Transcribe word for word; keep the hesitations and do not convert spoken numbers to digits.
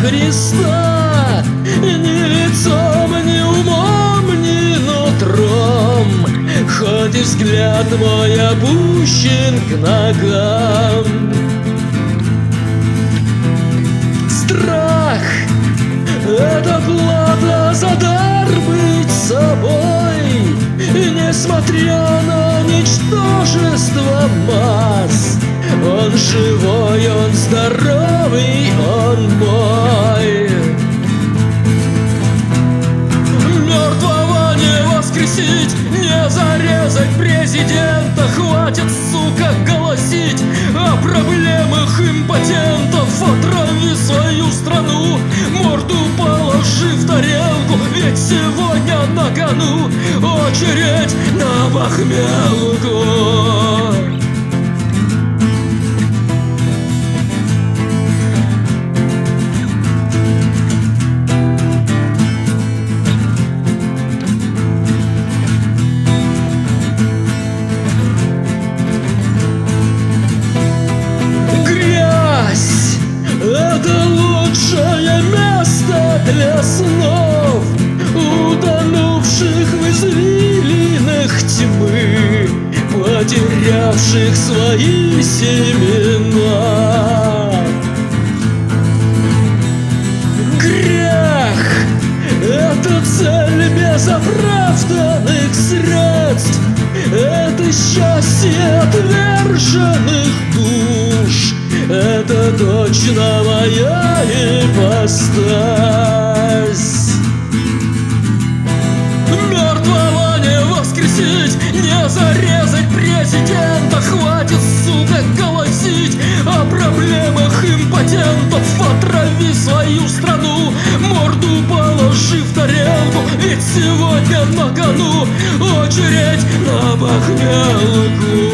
Христа, ни лицом, ни умом, ни нутром, хоть и взгляд мой опущен к ногам. Страх — это плата за дар быть собой, и несмотря на ничтожество масс, он живой, он здоровый, он мой. Мертвого не воскресить, не зарезать президента. Хватит, сука, голосить о проблемах импотентов. Отрави свою страну, морду положи в тарелку, ведь сегодня на кону очередь на похмелку. Это лучшее место для снов, утонувших в извилинах тьмы, потерявших свои семена. Грех — это цель без оправданных средств, это счастье отверженных душ. Это точно моя ипостась. Мертвого не воскресить, не зарезать президента. Хватит, сука, голосить о проблемах импотентов. Отрави свою страну, морду положи в тарелку, ведь сегодня на кону очередь на похмелку.